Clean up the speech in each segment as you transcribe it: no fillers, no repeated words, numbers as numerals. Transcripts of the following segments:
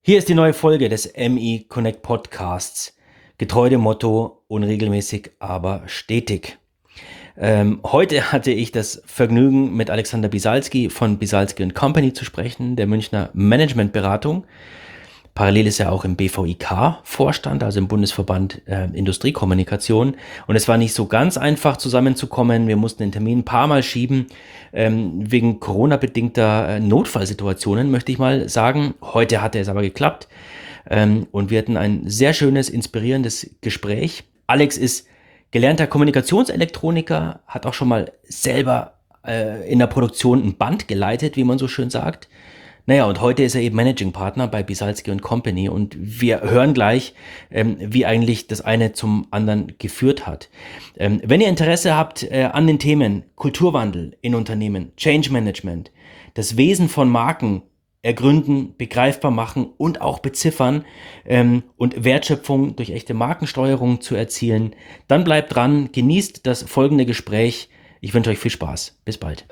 Hier ist die neue Folge des MI Connect Podcasts. Getreu dem Motto, unregelmäßig, aber stetig. Heute hatte ich das Vergnügen, mit Alexander Bisalski von Bisalski Company zu sprechen, der Münchner Managementberatung. Parallel ist er auch im BVIK-Vorstand, also im Bundesverband Industriekommunikation. Und es war nicht so ganz einfach zusammenzukommen. Wir mussten den Termin ein paar Mal schieben, wegen Corona-bedingter Notfallsituationen, möchte ich mal sagen. Heute hatte es aber geklappt. Und wir hatten ein sehr schönes, inspirierendes Gespräch. Alex ist gelernter Kommunikationselektroniker, hat auch schon mal selber in der Produktion ein Band geleitet, wie man so schön sagt. Naja, und heute ist er eben Managing Partner bei Bisalski Company und wir hören gleich, wie eigentlich das eine zum anderen geführt hat. Wenn ihr Interesse habt an den Themen Kulturwandel in Unternehmen, Change Management, das Wesen von Marken ergründen, begreifbar machen und auch beziffern und Wertschöpfung durch echte Markensteuerung zu erzielen, dann bleibt dran, genießt das folgende Gespräch. Ich wünsche euch viel Spaß. Bis bald.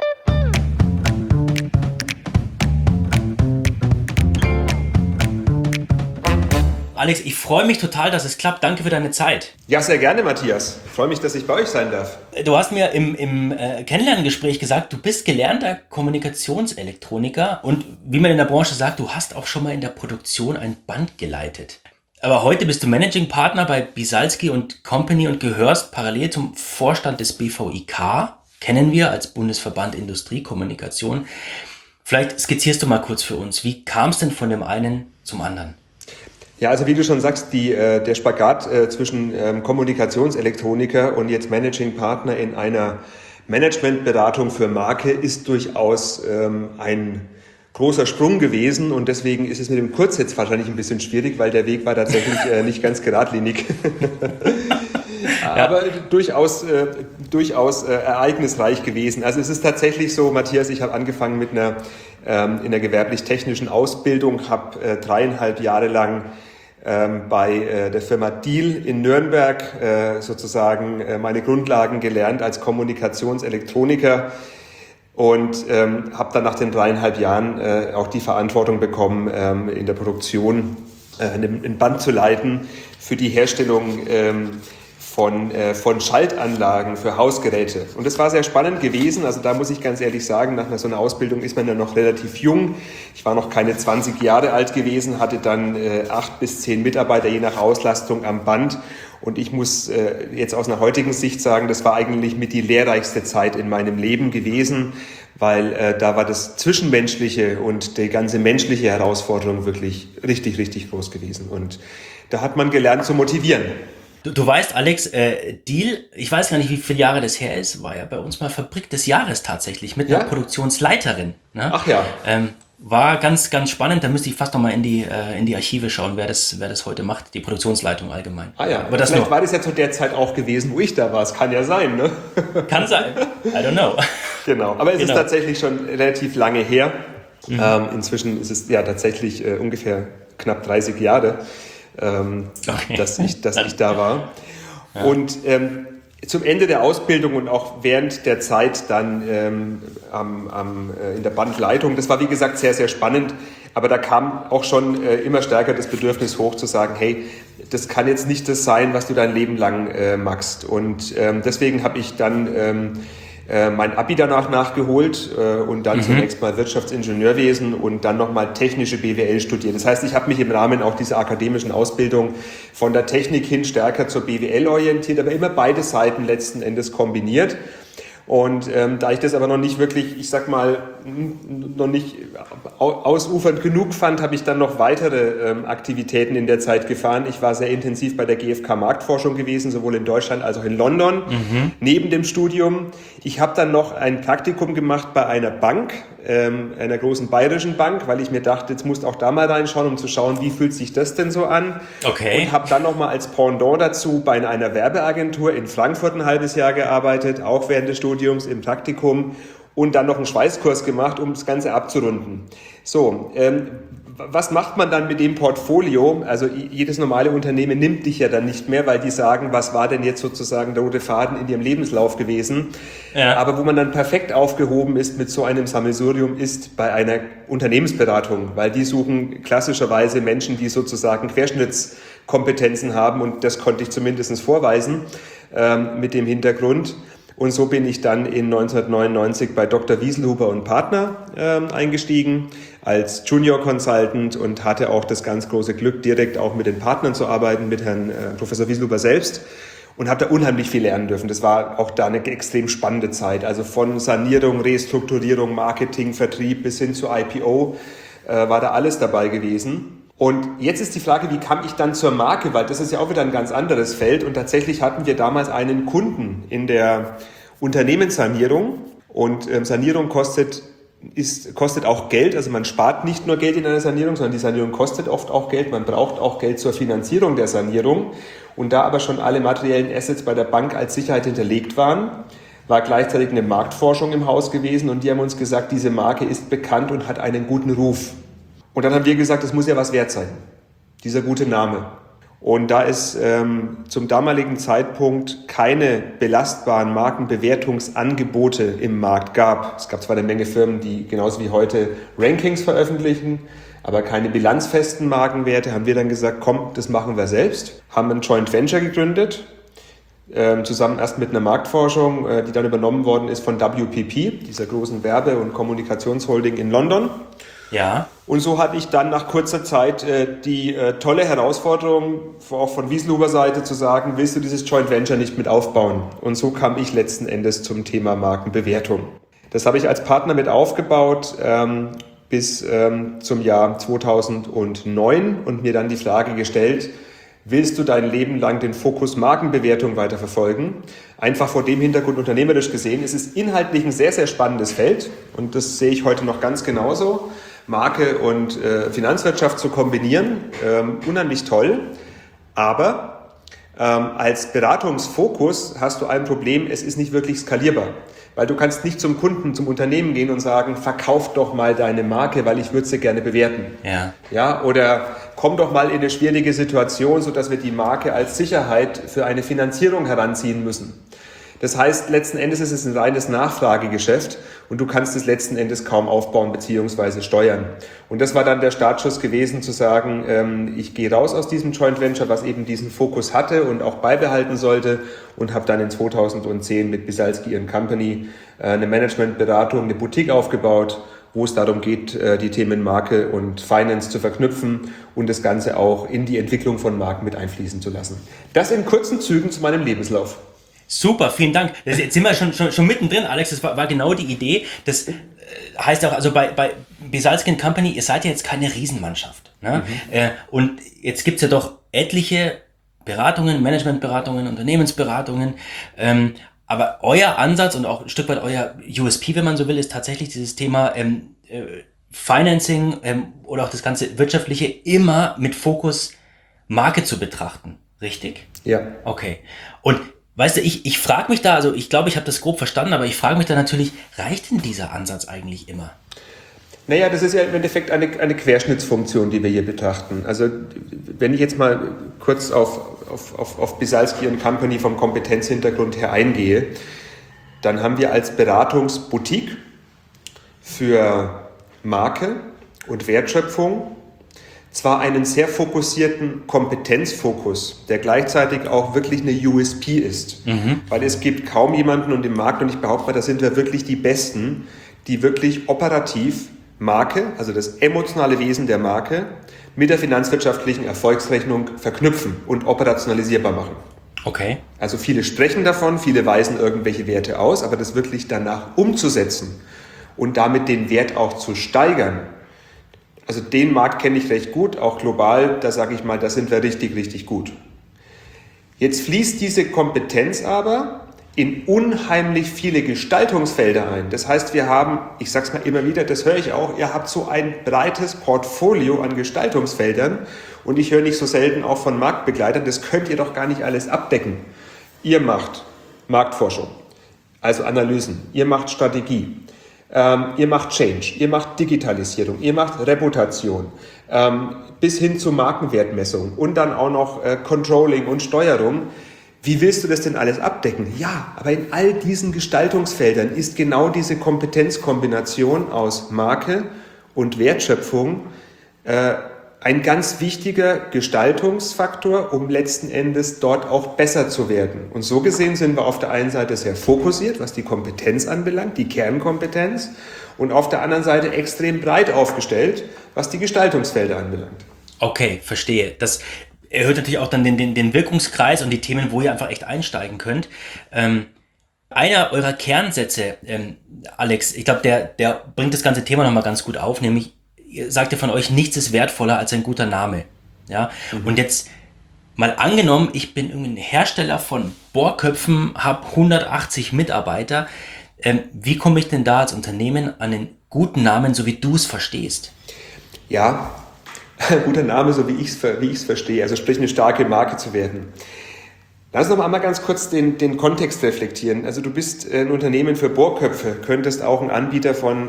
Alex, ich freue mich total, dass es klappt. Danke für deine Zeit. Ja, sehr gerne, Matthias. Ich freue mich, dass ich bei euch sein darf. Du hast mir im Kennenlerngespräch gesagt, du bist gelernter Kommunikationselektroniker und wie man in der Branche sagt, du hast auch schon mal in der Produktion ein Band geleitet. Aber heute bist du Managing Partner bei Bisalski Company und gehörst parallel zum Vorstand des BVIK, kennen wir als Bundesverband Industriekommunikation. Vielleicht skizzierst du mal kurz für uns, wie kam es denn von dem einen zum anderen? Ja, also wie du schon sagst, der Spagat zwischen Kommunikationselektroniker und jetzt Managing Partner in einer Managementberatung für Marke ist durchaus ein großer Sprung gewesen und deswegen ist es mit dem Kurz jetzt wahrscheinlich ein bisschen schwierig, weil der Weg war tatsächlich nicht ganz geradlinig. Aber durchaus ereignisreich gewesen. Also es ist tatsächlich so, Matthias, ich habe angefangen mit in der gewerblich-technischen Ausbildung, habe 3,5 Jahre lang bei der Firma Diehl in Nürnberg sozusagen meine Grundlagen gelernt als Kommunikationselektroniker und habe dann nach den 3,5 Jahren auch die Verantwortung bekommen, in der Produktion ein Band zu leiten für die Herstellung von Schaltanlagen für Hausgeräte. Und das war sehr spannend gewesen. Also da muss ich ganz ehrlich sagen, nach so einer Ausbildung ist man ja noch relativ jung. Ich war noch keine 20 Jahre alt gewesen, hatte dann 8 bis 10 Mitarbeiter je nach Auslastung am Band. Und ich muss jetzt aus einer heutigen Sicht sagen, das war eigentlich mit die lehrreichste Zeit in meinem Leben gewesen, weil da war das Zwischenmenschliche und die ganze menschliche Herausforderung wirklich richtig, richtig groß gewesen. Und da hat man gelernt zu motivieren. Du weißt, Alex, Diehl, ich weiß gar nicht, wie viele Jahre das her ist, war ja bei uns mal Fabrik des Jahres tatsächlich mit einer Produktionsleiterin. Ne? Ach ja. War ganz, ganz spannend. Da müsste ich fast noch mal in die Archive schauen, wer das heute macht, die Produktionsleitung allgemein. Ah ja, aber vielleicht war das ja zu der Zeit auch gewesen, wo ich da war. Es kann ja sein, ne? Kann sein. I don't know. Genau, aber es ist tatsächlich schon relativ lange her. Inzwischen ist es ja tatsächlich ungefähr knapp 30 Jahre. Dass ich da war. Ja. Und zum Ende der Ausbildung und auch während der Zeit dann in der Bandleitung, das war wie gesagt sehr, sehr spannend, aber da kam auch schon immer stärker das Bedürfnis hoch zu sagen, hey, das kann jetzt nicht das sein, was du dein Leben lang machst. Und deswegen habe ich dann mein Abi danach nachgeholt und dann zunächst mal Wirtschaftsingenieurwesen und dann nochmal technische BWL studiert. Das heißt, ich habe mich im Rahmen auch dieser akademischen Ausbildung von der Technik hin stärker zur BWL orientiert, aber immer beide Seiten letzten Endes kombiniert. Und da ich das aber noch nicht wirklich, ich sag mal, noch nicht ausufernd genug fand, habe ich dann noch weitere Aktivitäten in der Zeit gefahren. Ich war sehr intensiv bei der GfK Marktforschung gewesen, sowohl in Deutschland als auch in London, neben dem Studium. Ich habe dann noch ein Praktikum gemacht bei einer Bank, einer großen bayerischen Bank, weil ich mir dachte, jetzt musst du auch da mal reinschauen, um zu schauen, wie fühlt sich das denn so an. Okay. Und habe dann noch mal als Pendant dazu bei einer Werbeagentur in Frankfurt ein halbes Jahr gearbeitet, auch während des Studiums im Praktikum und dann noch einen Schweißkurs gemacht, um das Ganze abzurunden. So, was macht man dann mit dem Portfolio? Also jedes normale Unternehmen nimmt dich ja dann nicht mehr, weil die sagen, was war denn jetzt sozusagen der rote Faden in ihrem Lebenslauf gewesen? Ja. Aber wo man dann perfekt aufgehoben ist mit so einem Sammelsurium, ist bei einer Unternehmensberatung, weil die suchen klassischerweise Menschen, die sozusagen Querschnittskompetenzen haben, und das konnte ich zumindest vorweisen mit dem Hintergrund. Und so bin ich dann in 1999 bei Dr. Wieselhuber und Partner eingestiegen als Junior Consultant und hatte auch das ganz große Glück, direkt auch mit den Partnern zu arbeiten, mit Herrn Professor Wieselhuber selbst, und habe da unheimlich viel lernen dürfen. Das war auch da eine extrem spannende Zeit. Also von Sanierung, Restrukturierung, Marketing, Vertrieb bis hin zu IPO war da alles dabei gewesen. Und jetzt ist die Frage, wie kam ich dann zur Marke, weil das ist ja auch wieder ein ganz anderes Feld, und tatsächlich hatten wir damals einen Kunden in der Unternehmenssanierung, und Sanierung kostet auch Geld, also man spart nicht nur Geld in einer Sanierung, sondern die Sanierung kostet oft auch Geld, man braucht auch Geld zur Finanzierung der Sanierung, und da aber schon alle materiellen Assets bei der Bank als Sicherheit hinterlegt waren, war gleichzeitig eine Marktforschung im Haus gewesen, und die haben uns gesagt, diese Marke ist bekannt und hat einen guten Ruf. Und dann haben wir gesagt, das muss ja was wert sein, dieser gute Name. Und da es zum damaligen Zeitpunkt keine belastbaren Markenbewertungsangebote im Markt gab, es gab zwar eine Menge Firmen, die genauso wie heute Rankings veröffentlichen, aber keine bilanzfesten Markenwerte, haben wir dann gesagt, komm, das machen wir selbst. Haben ein Joint Venture gegründet, zusammen erst mit einer Marktforschung, die dann übernommen worden ist von WPP, dieser großen Werbe- und Kommunikationsholding in London. Ja. Und so hatte ich dann nach kurzer Zeit die tolle Herausforderung, auch von Wieselhuber Seite, zu sagen, willst du dieses Joint Venture nicht mit aufbauen? Und so kam ich letzten Endes zum Thema Markenbewertung. Das habe ich als Partner mit aufgebaut bis zum Jahr 2009 und mir dann die Frage gestellt, willst du dein Leben lang den Fokus Markenbewertung weiterverfolgen? Einfach vor dem Hintergrund unternehmerisch gesehen, es ist inhaltlich ein sehr, sehr spannendes Feld, und das sehe ich heute noch ganz genauso. Marke und Finanzwirtschaft zu kombinieren, unheimlich toll, aber als Beratungsfokus hast du ein Problem, es ist nicht wirklich skalierbar, weil du kannst nicht zum Kunden, zum Unternehmen gehen und sagen, verkauf doch mal deine Marke, weil ich würde sie gerne bewerten. Ja, oder komm doch mal in eine schwierige Situation, sodass wir die Marke als Sicherheit für eine Finanzierung heranziehen müssen. Das heißt, letzten Endes ist es ein reines Nachfragegeschäft, und du kannst es letzten Endes kaum aufbauen bzw. steuern. Und das war dann der Startschuss gewesen, zu sagen, ich gehe raus aus diesem Joint Venture, was eben diesen Fokus hatte und auch beibehalten sollte, und habe dann in 2010 mit Bisalski & Company eine Managementberatung, eine Boutique aufgebaut, wo es darum geht, die Themen Marke und Finance zu verknüpfen und das Ganze auch in die Entwicklung von Marken mit einfließen zu lassen. Das in kurzen Zügen zu meinem Lebenslauf. Super, vielen Dank. Jetzt sind wir schon mittendrin, Alex. Das war genau die Idee. Das heißt auch, also bei Bisalski & Company, ihr seid ja jetzt keine Riesenmannschaft. Ne? Und jetzt gibt's ja doch etliche Beratungen, Managementberatungen, Unternehmensberatungen. Aber euer Ansatz und auch ein Stück weit euer USP, wenn man so will, ist tatsächlich dieses Thema Financing oder auch das ganze Wirtschaftliche immer mit Fokus Marke zu betrachten. Richtig? Ja. Okay. Und weißt du, ich frage mich da, also ich glaube, ich habe das grob verstanden, aber ich frage mich da natürlich, reicht denn dieser Ansatz eigentlich immer? Naja, das ist ja im Endeffekt eine Querschnittsfunktion, die wir hier betrachten. Also wenn ich jetzt mal kurz auf Bisalski & Company vom Kompetenzhintergrund her eingehe, dann haben wir als Beratungsboutique für Marke und Wertschöpfung zwar einen sehr fokussierten Kompetenzfokus, der gleichzeitig auch wirklich eine USP ist. Weil es gibt kaum jemanden und im Markt, und ich behaupte mal, da sind wir wirklich die Besten, die wirklich operativ Marke, also das emotionale Wesen der Marke, mit der finanzwirtschaftlichen Erfolgsrechnung verknüpfen und operationalisierbar machen. Okay. Also viele sprechen davon, viele weisen irgendwelche Werte aus, aber das wirklich danach umzusetzen und damit den Wert auch zu steigern, also den Markt kenne ich recht gut, auch global, da sage ich mal, da sind wir richtig, richtig gut. Jetzt fließt diese Kompetenz aber in unheimlich viele Gestaltungsfelder ein. Das heißt, wir haben, ich sage es mal immer wieder, das höre ich auch, ihr habt so ein breites Portfolio an Gestaltungsfeldern, und ich höre nicht so selten auch von Marktbegleitern, das könnt ihr doch gar nicht alles abdecken. Ihr macht Marktforschung, also Analysen, ihr macht Strategie, Ihr macht Change, ihr macht Digitalisierung, ihr macht Reputation, bis hin zur Markenwertmessung und dann auch noch Controlling und Steuerung. Wie willst du das denn alles abdecken? Ja, aber in all diesen Gestaltungsfeldern ist genau diese Kompetenzkombination aus Marke und Wertschöpfung ein ganz wichtiger Gestaltungsfaktor, um letzten Endes dort auch besser zu werden. Und so gesehen sind wir auf der einen Seite sehr fokussiert, was die Kompetenz anbelangt, die Kernkompetenz, und auf der anderen Seite extrem breit aufgestellt, was die Gestaltungsfelder anbelangt. Okay, verstehe. Das erhöht natürlich auch dann den Wirkungskreis und die Themen, wo ihr einfach echt einsteigen könnt. Einer eurer Kernsätze, Alex, ich glaube, der bringt das ganze Thema nochmal ganz gut auf, nämlich, ihr sagt ja von euch, nichts ist wertvoller als ein guter Name. Ja? Und jetzt mal angenommen, ich bin irgendein Hersteller von Bohrköpfen, habe 180 Mitarbeiter. Wie komme ich denn da als Unternehmen an einen guten Namen, so wie du es verstehst? Ja, guter Name, so wie ich es verstehe, also sprich eine starke Marke zu werden. Lass uns noch einmal ganz kurz den Kontext reflektieren. Also du bist ein Unternehmen für Bohrköpfe, könntest auch ein Anbieter von,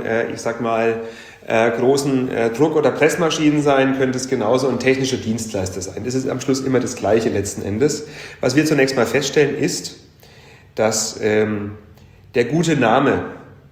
großen Druck- oder Pressmaschinen sein, könntest genauso ein technischer Dienstleister sein. Das ist am Schluss immer das Gleiche letzten Endes. Was wir zunächst mal feststellen ist, dass der gute Name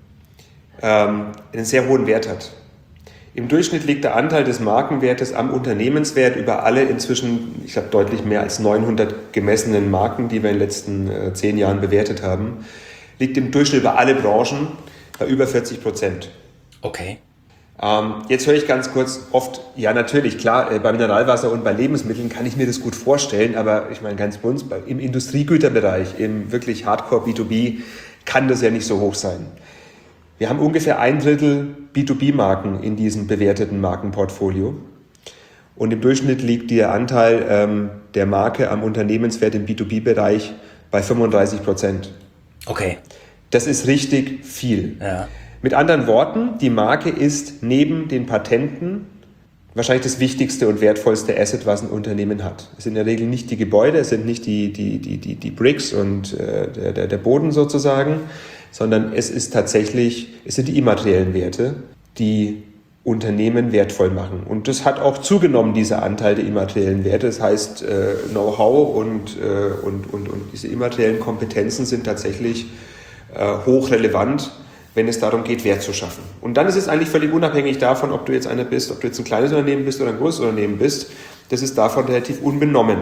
einen sehr hohen Wert hat. Im Durchschnitt liegt der Anteil des Markenwertes am Unternehmenswert über alle inzwischen, ich glaube, deutlich mehr als 900 gemessenen Marken, die wir in den letzten 10 Jahren bewertet haben, liegt im Durchschnitt über alle Branchen bei über 40%. Okay. Jetzt höre ich ganz kurz oft, ja natürlich, klar, bei Mineralwasser und bei Lebensmitteln kann ich mir das gut vorstellen, aber ich meine ganz bei uns, im Industriegüterbereich, im wirklich Hardcore B2B, kann das ja nicht so hoch sein. Wir haben ungefähr 1/3 B2B-Marken in diesem bewerteten Markenportfolio. Und im Durchschnitt liegt der Anteil der Marke am Unternehmenswert im B2B-Bereich bei 35%. Okay. Das ist richtig viel. Ja. Mit anderen Worten, die Marke ist neben den Patenten wahrscheinlich das wichtigste und wertvollste Asset, was ein Unternehmen hat. Es sind in der Regel nicht die Gebäude, es sind nicht die Bricks und der Boden sozusagen, sondern es sind die immateriellen Werte, die Unternehmen wertvoll machen. Und das hat auch zugenommen, dieser Anteil der immateriellen Werte. Das heißt, Know-how und diese immateriellen Kompetenzen sind tatsächlich hochrelevant, wenn es darum geht, Wert zu schaffen. Und dann ist es eigentlich völlig unabhängig davon, ob du jetzt einer bist, ob du jetzt ein kleines Unternehmen bist oder ein großes Unternehmen bist. Das ist davon relativ unbenommen.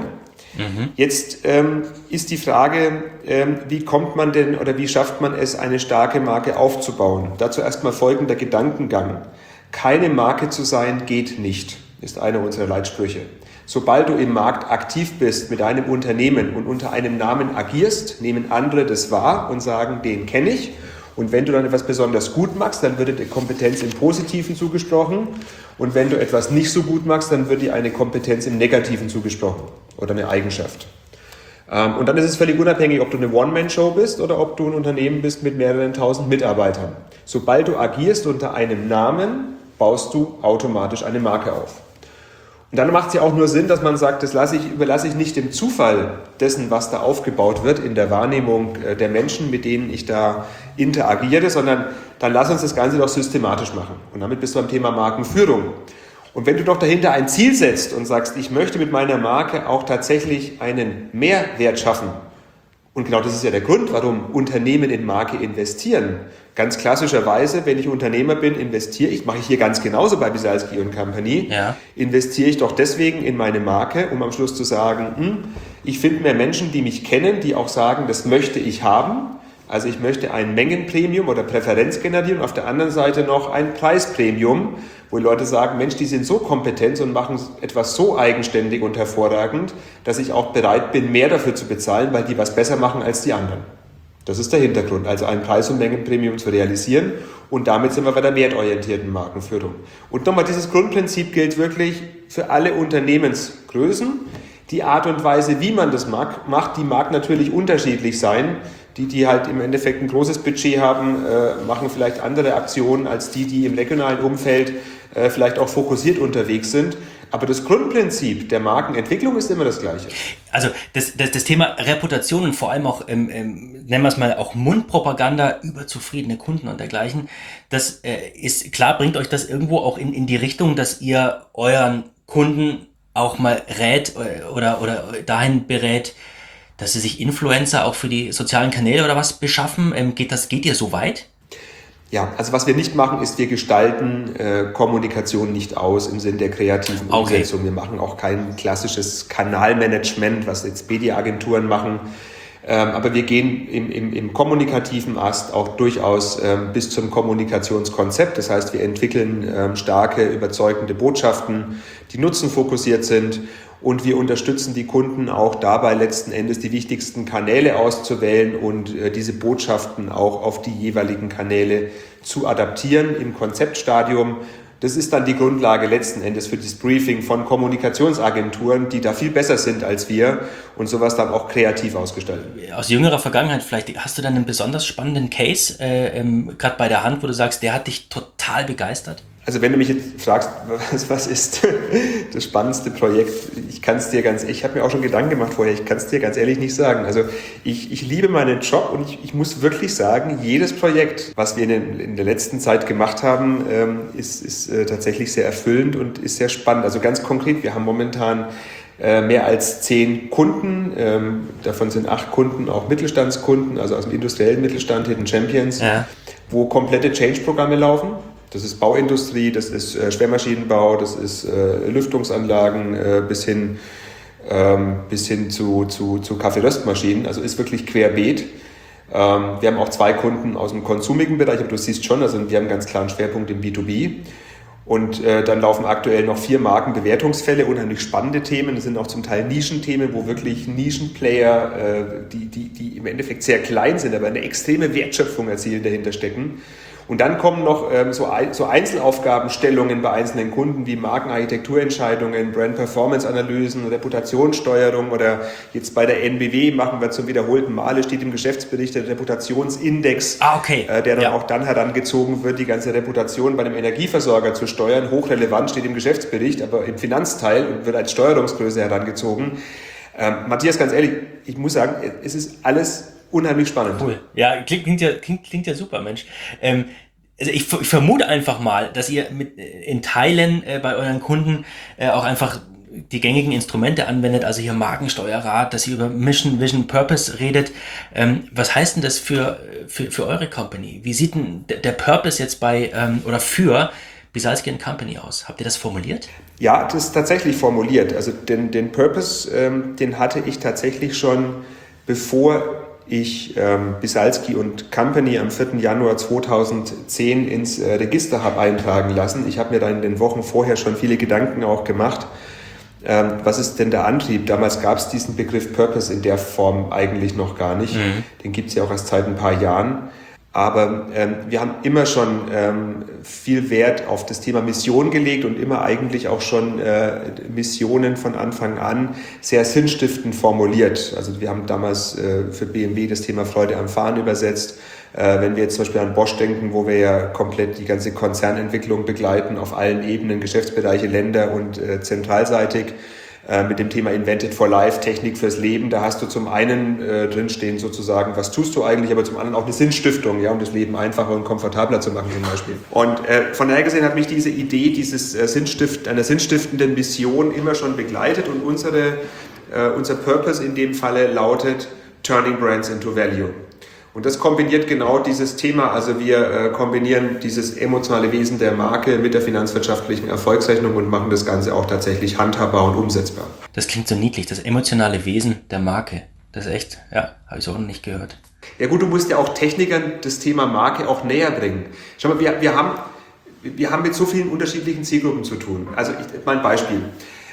Jetzt ist die Frage, wie kommt man denn oder wie schafft man es, eine starke Marke aufzubauen? Dazu erstmal folgender Gedankengang. Keine Marke zu sein geht nicht, ist einer unserer Leitsprüche. Sobald du im Markt aktiv bist mit einem Unternehmen und unter einem Namen agierst, nehmen andere das wahr und sagen, den kenne ich. Und wenn du dann etwas besonders gut machst, dann wird dir die Kompetenz im Positiven zugesprochen. Und wenn du etwas nicht so gut machst, dann wird dir eine Kompetenz im Negativen zugesprochen oder eine Eigenschaft. Und dann ist es völlig unabhängig, ob du eine One-Man-Show bist oder ob du ein Unternehmen bist mit mehreren tausend Mitarbeitern. Sobald du agierst unter einem Namen, baust du automatisch eine Marke auf. Und dann macht es ja auch nur Sinn, dass man sagt, das überlasse ich nicht dem Zufall dessen, was da aufgebaut wird in der Wahrnehmung der Menschen, mit denen ich da interagiere, sondern dann lass uns das Ganze doch systematisch machen. Und damit bist du beim Thema Markenführung. Und wenn du doch dahinter ein Ziel setzt und sagst, ich möchte mit meiner Marke auch tatsächlich einen Mehrwert schaffen, und genau das ist ja der Grund, warum Unternehmen in Marke investieren. Ganz klassischerweise, wenn ich Unternehmer bin, mache ich hier ganz genauso bei Bisalski & Company, investiere ich doch deswegen in meine Marke, um am Schluss zu sagen, ich finde mehr Menschen, die mich kennen, die auch sagen, das möchte ich haben. Also ich möchte ein Mengenpremium oder Präferenz generieren und auf der anderen Seite noch ein Preispremium, wo die Leute sagen, Mensch, die sind so kompetent und machen etwas so eigenständig und hervorragend, dass ich auch bereit bin, mehr dafür zu bezahlen, weil die was besser machen als die anderen. Das ist der Hintergrund, also ein Preis- und Mengenpremium zu realisieren, und damit sind wir bei der wertorientierten Markenführung. Und nochmal, dieses Grundprinzip gilt wirklich für alle Unternehmensgrößen. Die Art und Weise, wie man das macht, die mag natürlich unterschiedlich sein. Die halt im Endeffekt ein großes Budget haben, machen vielleicht andere Aktionen als die im regionalen Umfeld vielleicht auch fokussiert unterwegs sind. Aber das Grundprinzip der Markenentwicklung ist immer das gleiche. Also das Thema Reputation und vor allem auch, nennen wir es mal, auch Mundpropaganda über zufriedene Kunden und dergleichen, das ist klar, bringt euch das irgendwo auch in die Richtung, dass ihr euren Kunden auch mal rät oder dahin berät, dass sie sich Influencer auch für die sozialen Kanäle oder was beschaffen. Geht ihr so weit? Ja, also was wir nicht machen, ist, wir gestalten Kommunikation nicht aus im Sinn der kreativen Umsetzung. Wir machen auch kein klassisches Kanalmanagement, was jetzt Media-Agenturen machen. Aber wir gehen im kommunikativen Ast auch durchaus bis zum Kommunikationskonzept. Das heißt, wir entwickeln starke, überzeugende Botschaften, die nutzenfokussiert sind. Und wir unterstützen die Kunden auch dabei, letzten Endes die wichtigsten Kanäle auszuwählen und diese Botschaften auch auf die jeweiligen Kanäle zu adaptieren im Konzeptstadium. Das ist dann die Grundlage letzten Endes für das Briefing von Kommunikationsagenturen, die da viel besser sind als wir und sowas dann auch kreativ ausgestalten. Aus jüngerer Vergangenheit vielleicht, hast du dann einen besonders spannenden Case, gerade bei der Hand, wo du sagst, der hat dich total begeistert? Also wenn du mich jetzt fragst, was ist das spannendste Projekt, ich habe mir auch schon Gedanken gemacht vorher, ich kann es dir ganz ehrlich nicht sagen. Also ich liebe meinen Job und ich muss wirklich sagen, jedes Projekt, was wir in der letzten Zeit gemacht haben, ist tatsächlich sehr erfüllend und ist sehr spannend. Also ganz konkret, wir haben momentan mehr als 10 Kunden, davon sind 8 Kunden auch Mittelstandskunden, also aus dem industriellen Mittelstand, Hidden Champions, wo komplette Change-Programme laufen. Das ist Bauindustrie, das ist Schwermaschinenbau, das ist Lüftungsanlagen bis hin zu Kaffeeröstmaschinen. Also ist wirklich querbeet. Wir haben auch 2 Kunden aus dem konsumigen Bereich, aber du siehst schon, also wir haben einen ganz klaren Schwerpunkt im B2B. Und dann laufen aktuell noch 4 Markenbewertungsfälle, unheimlich spannende Themen. Das sind auch zum Teil Nischenthemen, wo wirklich Nischenplayer, die im Endeffekt sehr klein sind, aber eine extreme Wertschöpfung erzielen, dahinter stecken. Und dann kommen noch so Einzelaufgabenstellungen bei einzelnen Kunden wie Markenarchitekturentscheidungen, Brand-Performance-Analysen, Reputationssteuerung oder jetzt bei der NBW machen wir zum wiederholten Male, steht im Geschäftsbericht der Reputationsindex, der dann auch dann herangezogen wird, die ganze Reputation bei einem Energieversorger zu steuern. Hochrelevant steht im Geschäftsbericht, aber im Finanzteil und wird als Steuerungsgröße herangezogen. Matthias, ganz ehrlich, ich muss sagen, es ist alles unheimlich spannend. Cool. Ja, klingt ja super, Mensch. Also ich vermute einfach mal, dass ihr in Teilen bei euren Kunden auch einfach die gängigen Instrumente anwendet, also hier Markensteuerrat, dass ihr über Mission, Vision, Purpose redet. Was heißt denn das für eure Company? Wie sieht denn der Purpose jetzt für Bisalski & Company aus? Habt ihr das formuliert? Ja, das ist tatsächlich formuliert. Also den Purpose, den hatte ich tatsächlich schon, bevor ich Bisalski & Company am 4. Januar 2010 ins Register habe eintragen lassen. Ich habe mir dann in den Wochen vorher schon viele Gedanken auch gemacht. Was ist denn der Antrieb? Damals gab es diesen Begriff Purpose in der Form eigentlich noch gar nicht. Den gibt es ja auch erst seit ein paar Jahren. Aber wir haben immer schon viel Wert auf das Thema Mission gelegt und immer eigentlich auch schon Missionen von Anfang an sehr sinnstiftend formuliert. Also wir haben damals für BMW das Thema Freude am Fahren übersetzt. Wenn wir jetzt zum Beispiel an Bosch denken, wo wir ja komplett die ganze Konzernentwicklung begleiten auf allen Ebenen, Geschäftsbereiche, Länder und zentralseitig, mit dem Thema Invented for Life, Technik fürs Leben. Da hast du zum einen drinstehen sozusagen, was tust du eigentlich, aber zum anderen auch eine Sinnstiftung, ja, um das Leben einfacher und komfortabler zu machen zum Beispiel. Und von daher gesehen hat mich diese Idee einer sinnstiftenden Mission immer schon begleitet und unser Purpose in dem Falle lautet Turning Brands into Value. Und das kombiniert genau dieses Thema, also wir kombinieren dieses emotionale Wesen der Marke mit der finanzwirtschaftlichen Erfolgsrechnung und machen das Ganze auch tatsächlich handhabbar und umsetzbar. Das klingt so niedlich, das emotionale Wesen der Marke. Das ist echt, ja, habe ich so noch nicht gehört. Ja gut, du musst ja auch Technikern das Thema Marke auch näher bringen. Schau mal, wir haben mit so vielen unterschiedlichen Zielgruppen zu tun. Also mein Beispiel.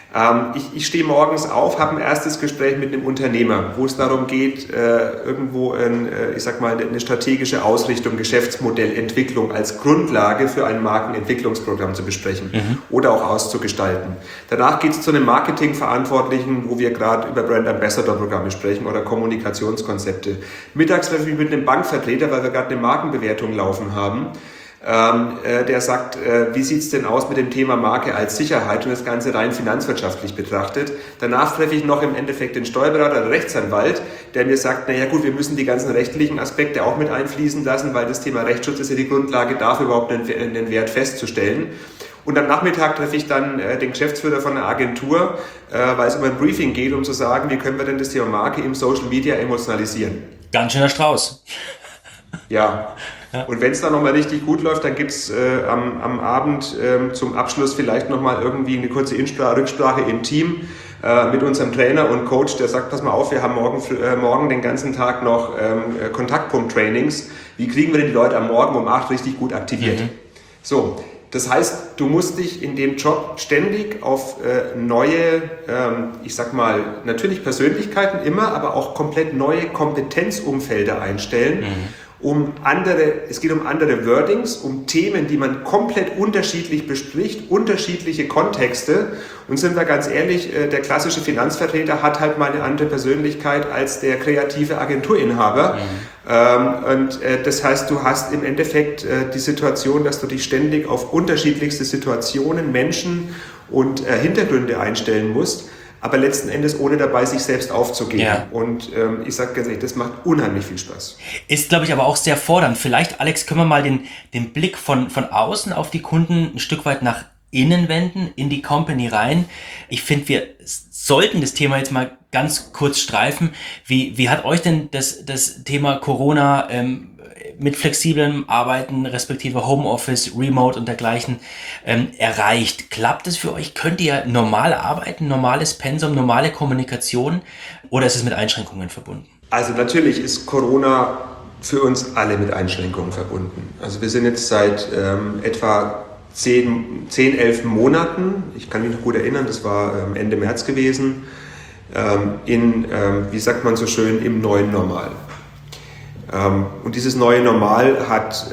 Ich stehe morgens auf, habe ein erstes Gespräch mit einem Unternehmer, wo es darum geht, irgendwo eine strategische Ausrichtung, Geschäftsmodellentwicklung als Grundlage für ein Markenentwicklungsprogramm zu besprechen oder auch auszugestalten. Danach geht es zu einem Marketingverantwortlichen, wo wir gerade über Brand Ambassador Programme sprechen oder Kommunikationskonzepte. Mittags treffe ich mich mit einem Bankvertreter, weil wir gerade eine Markenbewertung laufen haben. der sagt, wie sieht's denn aus mit dem Thema Marke als Sicherheit und das Ganze rein finanzwirtschaftlich betrachtet. Danach treffe ich noch im Endeffekt den Steuerberater oder Rechtsanwalt, der mir sagt, naja gut, wir müssen die ganzen rechtlichen Aspekte auch mit einfließen lassen, weil das Thema Rechtsschutz ist ja die Grundlage dafür, überhaupt einen Wert festzustellen. Und am Nachmittag treffe ich dann den Geschäftsführer von einer Agentur, weil es um ein Briefing geht, um zu sagen, wie können wir denn das Thema Marke im Social Media emotionalisieren. Ganz schöner Strauß. Ja. Und wenn es dann nochmal richtig gut läuft, dann gibt es am Abend zum Abschluss vielleicht nochmal irgendwie eine kurze Rücksprache im Team mit unserem Trainer und Coach, der sagt, pass mal auf, wir haben morgen den ganzen Tag noch Kontaktpunkt-Trainings. Wie kriegen wir denn die Leute am Morgen um 8 richtig gut aktiviert? So. Das heißt, du musst dich in dem Job ständig auf neue, ich sag mal, natürlich Persönlichkeiten immer, aber auch komplett neue Kompetenzumfelder einstellen, es geht um andere Wordings, um Themen, die man komplett unterschiedlich bespricht, unterschiedliche Kontexte. Und sind wir ganz ehrlich, der klassische Finanzvertreter hat halt mal eine andere Persönlichkeit als der kreative Agenturinhaber. Das heißt, du hast im Endeffekt die Situation, dass du dich ständig auf unterschiedlichste Situationen, Menschen und Hintergründe einstellen musst, aber letzten Endes ohne dabei sich selbst aufzugeben. Ja. Und ich sage ganz ehrlich, das macht unheimlich viel Spaß. Ist, glaube ich, aber auch sehr fordernd. Vielleicht, Alex, können wir mal den Blick von außen auf die Kunden ein Stück weit nach innen wenden, in die Company rein. Ich finde, wir sollten das Thema jetzt mal ganz kurz streifen. Wie hat euch denn das Thema Corona mit flexiblem Arbeiten, respektive Homeoffice, Remote und dergleichen erreicht? Klappt es für euch? Könnt ihr normal arbeiten, normales Pensum, normale Kommunikation oder ist es mit Einschränkungen verbunden? Also natürlich ist Corona für uns alle mit Einschränkungen verbunden. Also wir sind jetzt seit etwa 11 Monaten, ich kann mich noch gut erinnern, das war Ende März gewesen, wie sagt man so schön, im neuen Normal. Und dieses neue Normal hat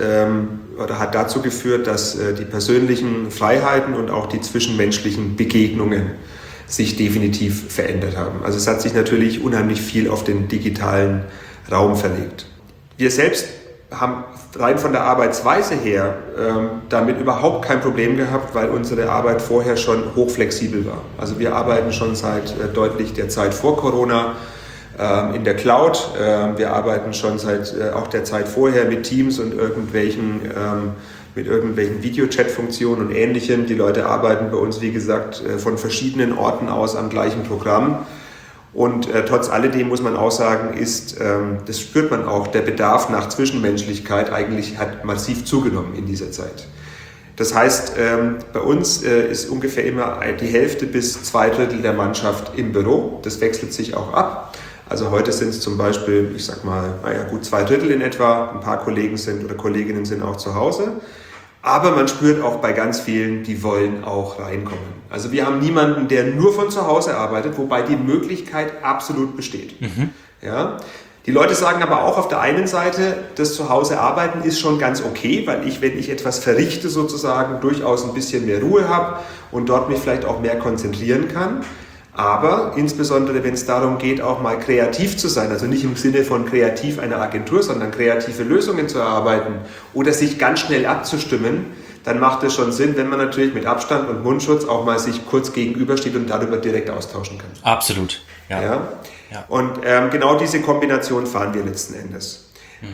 dazu geführt, dass die persönlichen Freiheiten und auch die zwischenmenschlichen Begegnungen sich definitiv verändert haben. Also es hat sich natürlich unheimlich viel auf den digitalen Raum verlegt. Wir selbst haben rein von der Arbeitsweise her damit überhaupt kein Problem gehabt, weil unsere Arbeit vorher schon hochflexibel war. Also wir arbeiten schon seit deutlich der Zeit vor Corona in der Cloud. Wir arbeiten schon seit auch der Zeit vorher mit Teams und irgendwelchen Video-Chat-Funktionen und Ähnlichem. Die Leute arbeiten bei uns, wie gesagt, von verschiedenen Orten aus am gleichen Programm. Und trotz alledem muss man auch sagen, das spürt man auch, der Bedarf nach Zwischenmenschlichkeit eigentlich hat massiv zugenommen in dieser Zeit. Das heißt, bei uns ist ungefähr immer die Hälfte bis 2/3 der Mannschaft im Büro. Das wechselt sich auch ab. Also heute sind es zum Beispiel, ich sag mal, gut 2/3 in etwa. Ein paar Kollegen oder Kolleginnen sind auch zu Hause. Aber man spürt auch bei ganz vielen, die wollen auch reinkommen. Also wir haben niemanden, der nur von zu Hause arbeitet, wobei die Möglichkeit absolut besteht. Ja? Die Leute sagen aber auch auf der einen Seite, das Zuhause arbeiten ist schon ganz okay, weil wenn ich etwas verrichte sozusagen, durchaus ein bisschen mehr Ruhe habe und dort mich vielleicht auch mehr konzentrieren kann. Aber insbesondere, wenn es darum geht, auch mal kreativ zu sein, also nicht im Sinne von kreativ einer Agentur, sondern kreative Lösungen zu erarbeiten oder sich ganz schnell abzustimmen, dann macht es schon Sinn, wenn man natürlich mit Abstand und Mundschutz auch mal sich kurz gegenübersteht und darüber direkt austauschen kann. Absolut. Ja. Und genau diese Kombination fahren wir letzten Endes.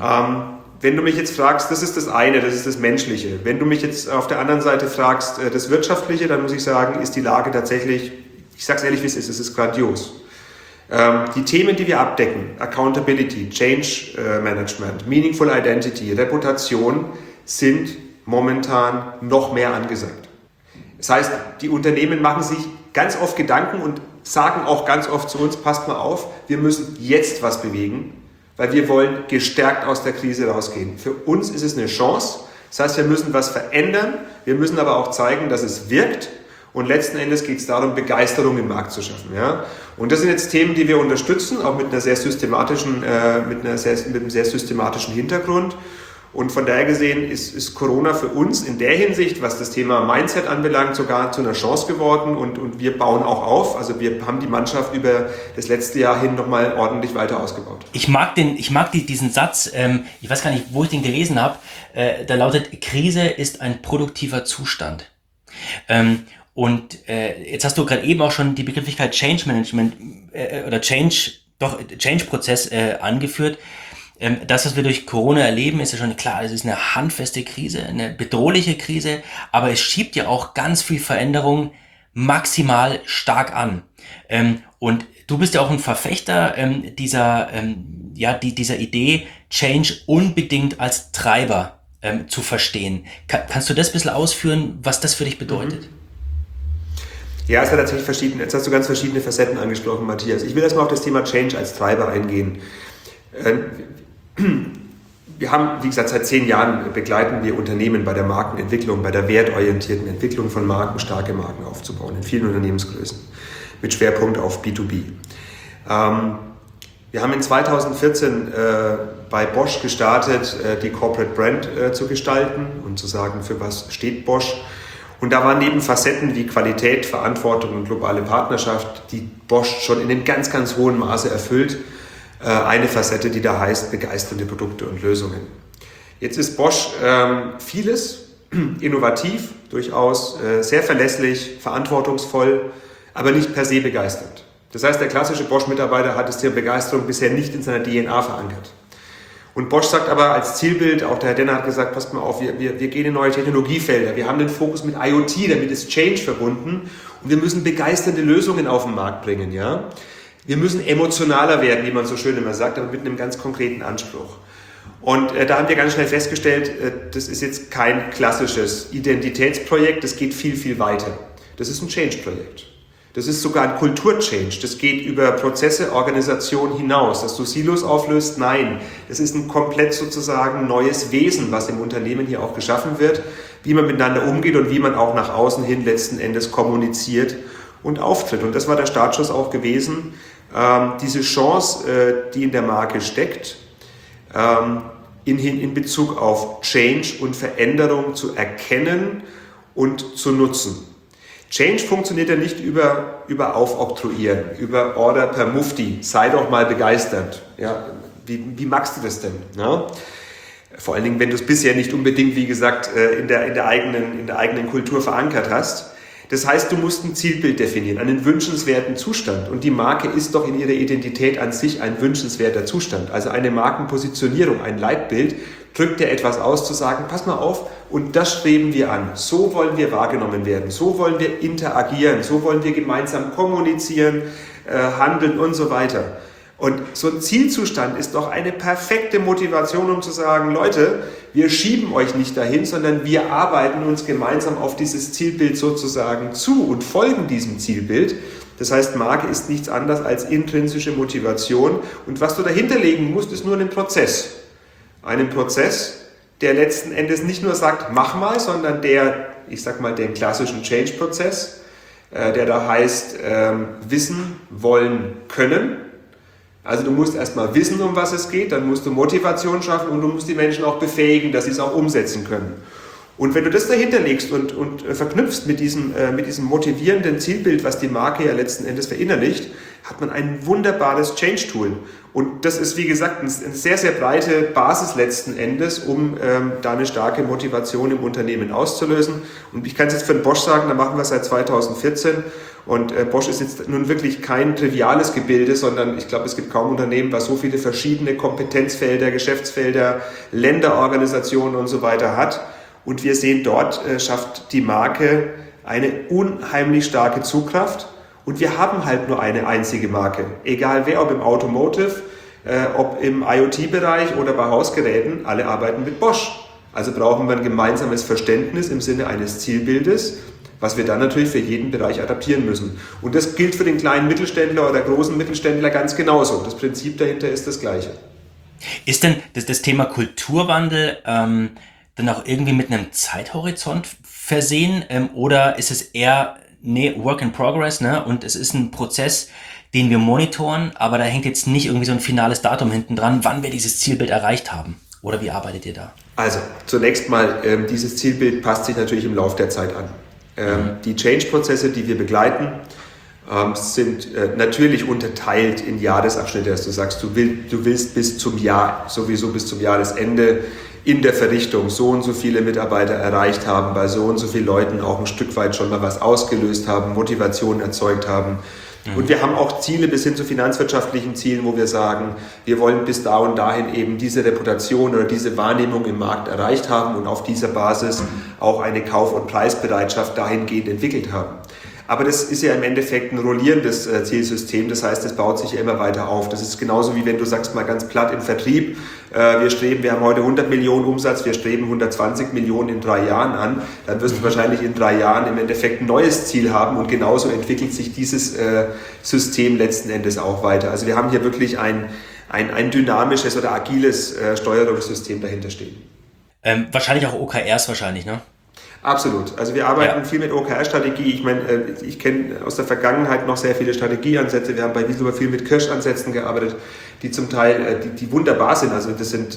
Wenn du mich jetzt fragst, das ist das eine, das ist das Menschliche. Wenn du mich jetzt auf der anderen Seite fragst, das Wirtschaftliche, dann muss ich sagen, ist die Lage tatsächlich, ich sage es ehrlich, wie es ist grandios. Die Themen, die wir abdecken, Accountability, Change Management, Meaningful Identity, Reputation, sind momentan noch mehr angesagt. Das heißt, die Unternehmen machen sich ganz oft Gedanken und sagen auch ganz oft zu uns, passt mal auf, wir müssen jetzt was bewegen, weil wir wollen gestärkt aus der Krise rausgehen. Für uns ist es eine Chance, das heißt, wir müssen was verändern, wir müssen aber auch zeigen, dass es wirkt. Und letzten Endes geht es darum, Begeisterung im Markt zu schaffen. Ja? Und das sind jetzt Themen, die wir unterstützen, auch mit einem sehr systematischen Hintergrund. Und von daher gesehen ist Corona für uns in der Hinsicht, was das Thema Mindset anbelangt, sogar zu einer Chance geworden und wir bauen auch auf. Also wir haben die Mannschaft über das letzte Jahr hin nochmal ordentlich weiter ausgebaut. Ich mag diesen Satz, ich weiß gar nicht, wo ich den gelesen habe, da lautet, Krise ist ein produktiver Zustand. Jetzt hast du gerade eben auch schon die Begrifflichkeit Change Management oder Change-Prozess angeführt. Das, was wir durch Corona erleben, ist ja schon klar, es ist eine handfeste Krise, eine bedrohliche Krise, aber es schiebt ja auch ganz viel Veränderung maximal stark an. Und du bist ja auch ein Verfechter dieser Idee, Change unbedingt als Treiber zu verstehen. Kannst du das ein bisschen ausführen, was das für dich bedeutet? Ja, es hat tatsächlich jetzt hast du ganz verschiedene Facetten angesprochen, Matthias. Ich will erstmal auf das Thema Change als Treiber eingehen. Wir haben, wie gesagt, seit 10 Jahren begleiten wir Unternehmen bei der Markenentwicklung, bei der wertorientierten Entwicklung von Marken, starke Marken aufzubauen, in vielen Unternehmensgrößen, mit Schwerpunkt auf B2B. Wir haben in 2014 bei Bosch gestartet, die Corporate Brand zu gestalten und zu sagen, für was steht Bosch. Und da waren neben Facetten wie Qualität, Verantwortung und globale Partnerschaft, die Bosch schon in einem ganz, ganz hohen Maße erfüllt, eine Facette, die da heißt begeisternde Produkte und Lösungen. Jetzt ist Bosch vieles, innovativ, durchaus sehr verlässlich, verantwortungsvoll, aber nicht per se begeisternd. Das heißt, der klassische Bosch-Mitarbeiter hat das Thema Begeisterung bisher nicht in seiner DNA verankert. Und Bosch sagt aber als Zielbild, auch der Herr Denner hat gesagt, passt mal auf, wir gehen in neue Technologiefelder, wir haben den Fokus mit IoT, damit ist Change verbunden und wir müssen begeisternde Lösungen auf den Markt bringen. Ja? Wir müssen emotionaler werden, wie man so schön immer sagt, aber mit einem ganz konkreten Anspruch. Und da haben wir ganz schnell festgestellt, das ist jetzt kein klassisches Identitätsprojekt, das geht viel, viel weiter. Das ist ein Change-Projekt. Das ist sogar ein Kultur-Change. Das geht über Prozesse, Organisation hinaus. Dass du Silos auflöst, nein. Das ist ein komplett sozusagen neues Wesen, was im Unternehmen hier auch geschaffen wird, wie man miteinander umgeht und wie man auch nach außen hin letzten Endes kommuniziert und auftritt. Und das war der Startschuss auch gewesen, diese Chance, die in der Marke steckt, in Bezug auf Change und Veränderung zu erkennen und zu nutzen. Change funktioniert ja nicht über Aufoktroyieren, über Order per Mufti, sei doch mal begeistert. Ja, wie magst du das denn? Ja? Vor allen Dingen, wenn du es bisher nicht unbedingt, wie gesagt, in der eigenen Kultur verankert hast. Das heißt, du musst ein Zielbild definieren, einen wünschenswerten Zustand. Und die Marke ist doch in ihrer Identität an sich ein wünschenswerter Zustand. Also eine Markenpositionierung, ein Leitbild, drückt ja etwas aus, zu sagen, pass mal auf, und das streben wir an. So wollen wir wahrgenommen werden, so wollen wir interagieren, so wollen wir gemeinsam kommunizieren, handeln und so weiter. Und so ein Zielzustand ist doch eine perfekte Motivation, um zu sagen, Leute, wir schieben euch nicht dahin, sondern wir arbeiten uns gemeinsam auf dieses Zielbild sozusagen zu und folgen diesem Zielbild. Das heißt, Marke ist nichts anderes als intrinsische Motivation. Und was du dahinter legen musst, ist nur ein Prozess. Einen Prozess, der letzten Endes nicht nur sagt, mach mal, sondern den klassischen Change-Prozess, der da heißt, wissen, wollen, können. Also du musst erstmal wissen, um was es geht, dann musst du Motivation schaffen und du musst die Menschen auch befähigen, dass sie es auch umsetzen können. Und wenn du das dahinter legst und verknüpfst mit diesem motivierenden Zielbild, was die Marke ja letzten Endes verinnerlicht, hat man ein wunderbares Change-Tool. Und das ist, wie gesagt, eine sehr, sehr breite Basis letzten Endes, um da eine starke Motivation im Unternehmen auszulösen. Und ich kann es jetzt für den Bosch sagen, da machen wir es seit 2014. Und Bosch ist jetzt nun wirklich kein triviales Gebilde, sondern ich glaube, es gibt kaum Unternehmen, was so viele verschiedene Kompetenzfelder, Geschäftsfelder, Länderorganisationen und so weiter hat. Und wir sehen, dort schafft die Marke eine unheimlich starke Zugkraft. Und wir haben halt nur eine einzige Marke. Egal wer, ob im Automotive, ob im IoT-Bereich oder bei Hausgeräten, alle arbeiten mit Bosch. Also brauchen wir ein gemeinsames Verständnis im Sinne eines Zielbildes, was wir dann natürlich für jeden Bereich adaptieren müssen. Und das gilt für den kleinen Mittelständler oder großen Mittelständler ganz genauso. Das Prinzip dahinter ist das gleiche. Ist denn das Thema Kulturwandel dann auch irgendwie mit einem Zeithorizont versehen? Oder ist es eher Work in Progress, ne? Und es ist ein Prozess, den wir monitoren, aber da hängt jetzt nicht irgendwie so ein finales Datum hinten dran, wann wir dieses Zielbild erreicht haben? Oder wie arbeitet ihr da? Also zunächst mal, dieses Zielbild passt sich natürlich im Laufe der Zeit an. Die Change-Prozesse, die wir begleiten, sind natürlich unterteilt in Jahresabschnitte, dass du sagst, du willst bis zum Jahresende in der Verrichtung so und so viele Mitarbeiter erreicht haben, bei so und so vielen Leuten auch ein Stück weit schon mal was ausgelöst haben, Motivation erzeugt haben. Und wir haben auch Ziele bis hin zu finanzwirtschaftlichen Zielen, wo wir sagen, wir wollen bis da und dahin eben diese Reputation oder diese Wahrnehmung im Markt erreicht haben und auf dieser Basis auch eine Kauf- und Preisbereitschaft dahingehend entwickelt haben. Aber das ist ja im Endeffekt ein rollierendes Zielsystem, das heißt, es baut sich ja immer weiter auf. Das ist genauso wie wenn du sagst mal ganz platt im Vertrieb, wir haben heute 100 Millionen Umsatz, wir streben 120 Millionen in 3 Jahren an, dann wirst du wahrscheinlich in 3 Jahren im Endeffekt ein neues Ziel haben und genauso entwickelt sich dieses System letzten Endes auch weiter. Also wir haben hier wirklich ein dynamisches oder agiles Steuerungssystem dahinter stehen. Wahrscheinlich auch OKRs wahrscheinlich, ne? Absolut. Also wir arbeiten viel mit OKR-Strategie. Ich meine, ich kenne aus der Vergangenheit noch sehr viele Strategieansätze. Wir haben bei Wieselber viel mit Kirsch-Ansätzen gearbeitet, die zum Teil die wunderbar sind. Also das sind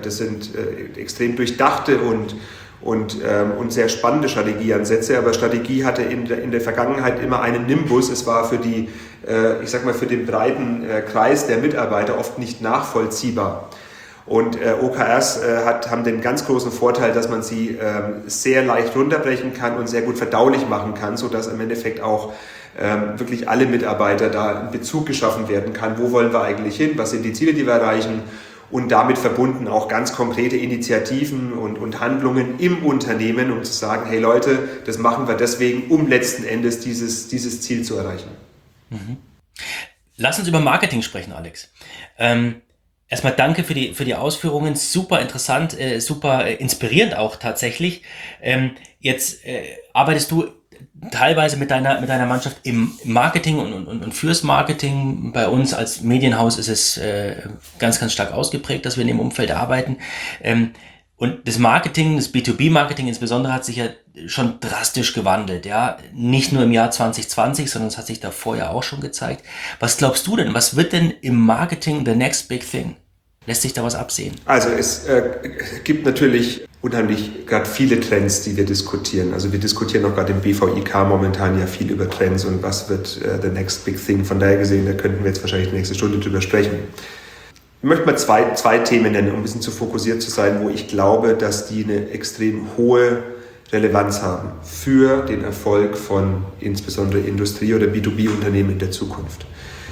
extrem durchdachte und sehr spannende Strategieansätze. Aber Strategie hatte in der Vergangenheit immer einen Nimbus. Es war für für den breiten Kreis der Mitarbeiter oft nicht nachvollziehbar. Und OKRs haben den ganz großen Vorteil, dass man sie sehr leicht runterbrechen kann und sehr gut verdaulich machen kann, sodass im Endeffekt auch wirklich alle Mitarbeiter da in Bezug geschaffen werden kann. Wo wollen wir eigentlich hin? Was sind die Ziele, die wir erreichen? Und damit verbunden auch ganz konkrete Initiativen und Handlungen im Unternehmen, um zu sagen, hey Leute, das machen wir deswegen, um letzten Endes dieses Ziel zu erreichen. Mhm. Lass uns über Marketing sprechen, Alex. Erstmal danke für die Ausführungen, super interessant, super inspirierend auch tatsächlich. Jetzt arbeitest du teilweise mit deiner Mannschaft im Marketing und fürs Marketing. Bei uns als Medienhaus ist es ganz, ganz stark ausgeprägt, dass wir in dem Umfeld arbeiten. Und das Marketing, das B2B-Marketing insbesondere, hat sich ja schon drastisch gewandelt. Ja, nicht nur im Jahr 2020, sondern es hat sich davor ja auch schon gezeigt. Was glaubst du denn? Was wird denn im Marketing the next big thing? Lässt sich da was absehen? Also es gibt natürlich unheimlich gerade viele Trends, die wir diskutieren. Also wir diskutieren auch gerade im BVIK momentan ja viel über Trends und was wird the next big thing. Von daher gesehen, da könnten wir jetzt wahrscheinlich die nächste Stunde drüber sprechen. Ich möchte mal zwei Themen nennen, um ein bisschen zu fokussiert zu sein, wo ich glaube, dass die eine extrem hohe Relevanz haben für den Erfolg von insbesondere Industrie- oder B2B-Unternehmen in der Zukunft.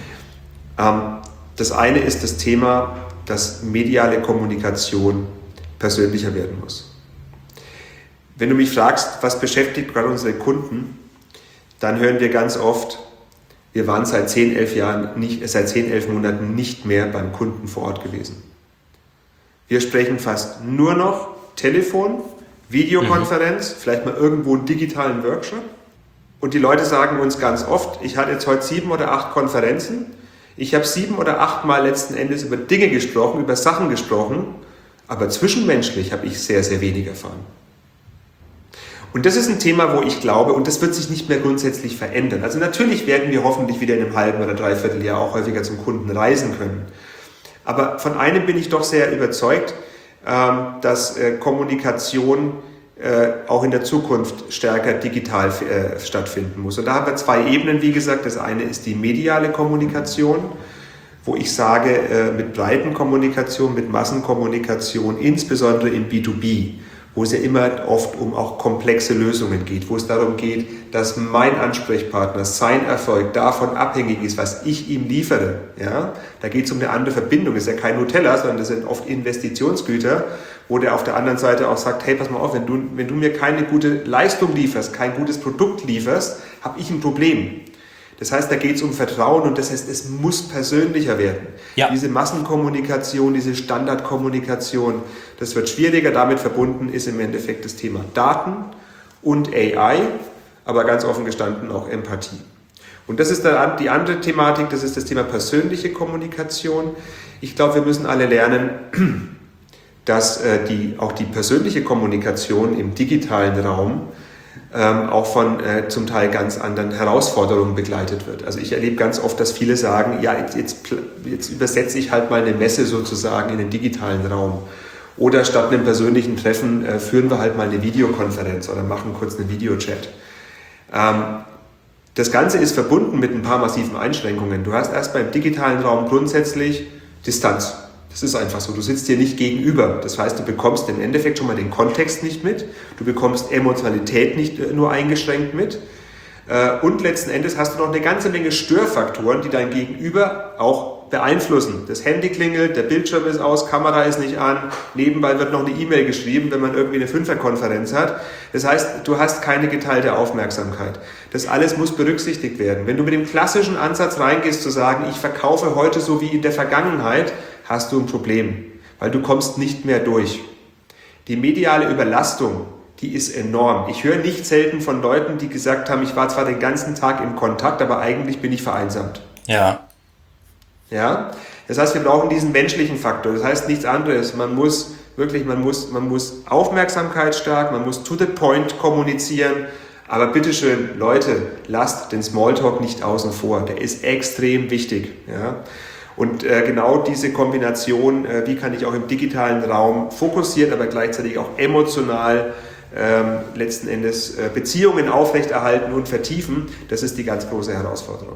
Das eine ist das Thema, dass mediale Kommunikation persönlicher werden muss. Wenn du mich fragst, was beschäftigt gerade unsere Kunden, dann hören wir ganz oft, wir waren seit 10, 11 Monaten nicht mehr beim Kunden vor Ort gewesen. Wir sprechen fast nur noch Telefon, Videokonferenz, vielleicht mal irgendwo einen digitalen Workshop. Und die Leute sagen uns ganz oft, ich hatte jetzt heute 7 oder 8 Konferenzen, ich habe 7 oder 8 Mal letzten Endes über Dinge gesprochen, über Sachen gesprochen, aber zwischenmenschlich habe ich sehr, sehr wenig erfahren. Und das ist ein Thema, wo ich glaube, und das wird sich nicht mehr grundsätzlich verändern. Also natürlich werden wir hoffentlich wieder in einem halben oder dreiviertel Jahr auch häufiger zum Kunden reisen können. Aber von einem bin ich doch sehr überzeugt, dass Kommunikation auch in der Zukunft stärker digital stattfinden muss. Und da haben wir 2 Ebenen, wie gesagt. Das eine ist die mediale Kommunikation, wo ich sage, mit Breitenkommunikation, mit Massenkommunikation, insbesondere in B2B, wo es ja immer oft um auch komplexe Lösungen geht, wo es darum geht, dass mein Ansprechpartner, sein Erfolg davon abhängig ist, was ich ihm liefere. Ja? Da geht es um eine andere Verbindung. Das ist ja kein Nutella, sondern das sind oft Investitionsgüter, wo der auf der anderen Seite auch sagt, hey, pass mal auf, wenn du mir keine gute Leistung lieferst, kein gutes Produkt lieferst, habe ich ein Problem. Das heißt, da geht es um Vertrauen und das heißt, es muss persönlicher werden. Ja. Diese Massenkommunikation, diese Standardkommunikation, das wird schwieriger. Damit verbunden ist im Endeffekt das Thema Daten und AI, aber ganz offen gestanden auch Empathie. Und das ist dann die andere Thematik, das ist das Thema persönliche Kommunikation. Ich glaube, wir müssen alle lernen, dass auch die persönliche Kommunikation im digitalen Raum auch von zum Teil ganz anderen Herausforderungen begleitet wird. Also ich erlebe ganz oft, dass viele sagen, ja, jetzt übersetze ich halt mal eine Messe sozusagen in den digitalen Raum. Oder statt einem persönlichen Treffen führen wir halt mal eine Videokonferenz oder machen kurz einen Videochat. Das Ganze ist verbunden mit ein paar massiven Einschränkungen. Du hast erstmal im digitalen Raum grundsätzlich Distanz. Das ist einfach so. Du sitzt dir nicht gegenüber. Das heißt, du bekommst im Endeffekt schon mal den Kontext nicht mit. Du bekommst Emotionalität nicht nur eingeschränkt mit. Und letzten Endes hast du noch eine ganze Menge Störfaktoren, die dein Gegenüber auch beeinflussen. Das Handy klingelt, der Bildschirm ist aus, Kamera ist nicht an, nebenbei wird noch eine E-Mail geschrieben, wenn man irgendwie eine Fünferkonferenz hat. Das heißt, du hast keine geteilte Aufmerksamkeit. Das alles muss berücksichtigt werden. Wenn du mit dem klassischen Ansatz reingehst, zu sagen, ich verkaufe heute so wie in der Vergangenheit, hast du ein Problem, weil du kommst nicht mehr durch. Die mediale Überlastung, die ist enorm. Ich höre nicht selten von Leuten, die gesagt haben, ich war zwar den ganzen Tag im Kontakt, aber eigentlich bin ich vereinsamt. Ja. Ja? Das heißt, wir brauchen diesen menschlichen Faktor. Das heißt nichts anderes. Man muss aufmerksamkeitsstark, man muss to the point kommunizieren. Aber bitteschön, Leute, lasst den Smalltalk nicht außen vor. Der ist extrem wichtig. Ja? Und genau diese Kombination, wie kann ich auch im digitalen Raum fokussiert, aber gleichzeitig auch emotional letzten Endes Beziehungen aufrechterhalten und vertiefen, das ist die ganz große Herausforderung.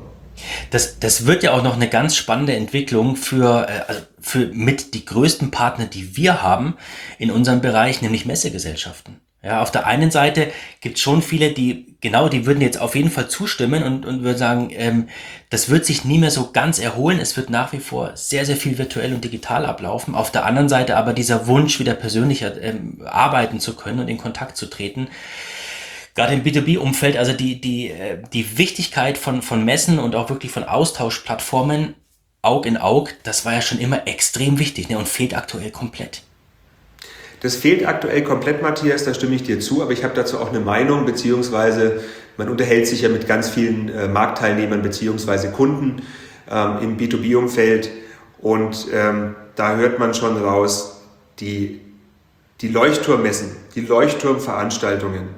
Das wird ja auch noch eine ganz spannende Entwicklung für mit die größten Partner, die wir haben in unserem Bereich, nämlich Messegesellschaften. Ja, auf der einen Seite gibt es schon viele, die würden jetzt auf jeden Fall zustimmen und würden sagen, das wird sich nie mehr so ganz erholen. Es wird nach wie vor sehr, sehr viel virtuell und digital ablaufen. Auf der anderen Seite aber dieser Wunsch, wieder persönlicher arbeiten zu können und in Kontakt zu treten. Gerade im B2B-Umfeld, also die Wichtigkeit von Messen und auch wirklich von Austauschplattformen, Aug in Aug, das war ja schon immer extrem wichtig, ne, und fehlt aktuell komplett. Das fehlt aktuell komplett, Matthias, da stimme ich dir zu, aber ich habe dazu auch eine Meinung, beziehungsweise man unterhält sich ja mit ganz vielen Marktteilnehmern beziehungsweise Kunden im B2B-Umfeld und da hört man schon raus, die Leuchtturmmessen, die Leuchtturmveranstaltungen,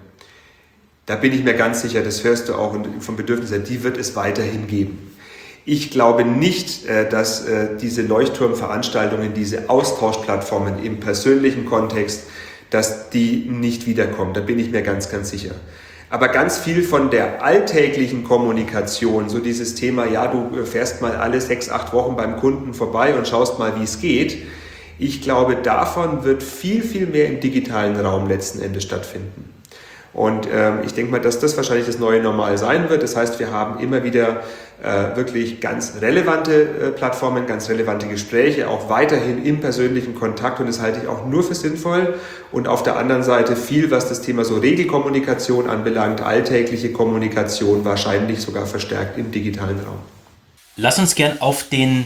da bin ich mir ganz sicher, das hörst du auch vom Bedürfnis her, die wird es weiterhin geben. Ich glaube nicht, dass diese Leuchtturmveranstaltungen, diese Austauschplattformen im persönlichen Kontext, dass die nicht wiederkommen. Da bin ich mir ganz, ganz sicher. Aber ganz viel von der alltäglichen Kommunikation, so dieses Thema, ja, du fährst mal alle 6-8 Wochen beim Kunden vorbei und schaust mal, wie es geht. Ich glaube, davon wird viel, viel mehr im digitalen Raum letzten Endes stattfinden. Und ich denke mal, dass das wahrscheinlich das neue Normal sein wird. Das heißt, wir haben immer wieder wirklich ganz relevante Plattformen, ganz relevante Gespräche, auch weiterhin im persönlichen Kontakt und das halte ich auch nur für sinnvoll. Und auf der anderen Seite viel, was das Thema so Regelkommunikation anbelangt, alltägliche Kommunikation, wahrscheinlich sogar verstärkt im digitalen Raum. Lass uns gern auf den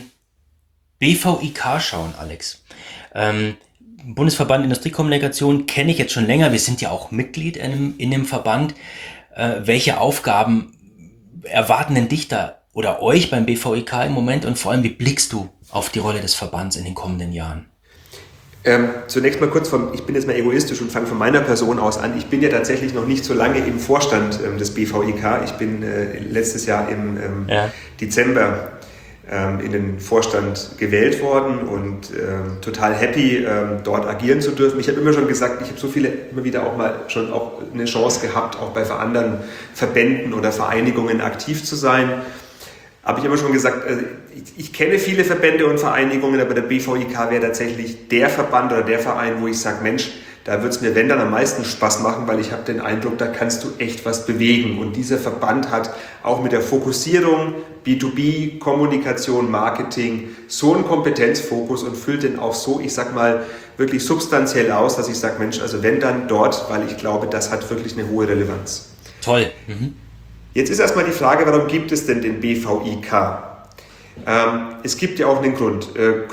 BVIK schauen, Alex. Bundesverband Industriekommunikation kenne ich jetzt schon länger. Wir sind ja auch Mitglied in dem Verband. Welche Aufgaben erwarten denn dich da oder euch beim BVIK im Moment und vor allem, wie blickst du auf die Rolle des Verbands in den kommenden Jahren? Zunächst mal kurz ich bin jetzt mal egoistisch und fange von meiner Person aus an. Ich bin ja tatsächlich noch nicht so lange im Vorstand des BVIK. Ich bin letztes Jahr im Dezember in den Vorstand gewählt worden und total happy, dort agieren zu dürfen. Ich habe immer schon gesagt, ich habe immer wieder auch mal schon auch eine Chance gehabt, auch bei anderen Verbänden oder Vereinigungen aktiv zu sein. Habe ich immer schon gesagt, ich kenne viele Verbände und Vereinigungen, aber der BVIK wäre tatsächlich der Verband oder der Verein, wo ich sage, Mensch, da wird es mir, wenn dann, am meisten Spaß machen, weil ich habe den Eindruck, da kannst du echt was bewegen. Und dieser Verband hat auch mit der Fokussierung B2B, Kommunikation, Marketing so einen Kompetenzfokus und füllt den auch so, ich sag mal, wirklich substanziell aus, dass ich sage, Mensch, also wenn dann dort, weil ich glaube, das hat wirklich eine hohe Relevanz. Toll. Mhm. Jetzt ist erstmal die Frage, warum gibt es denn den BVIK? Es gibt ja auch einen Grund.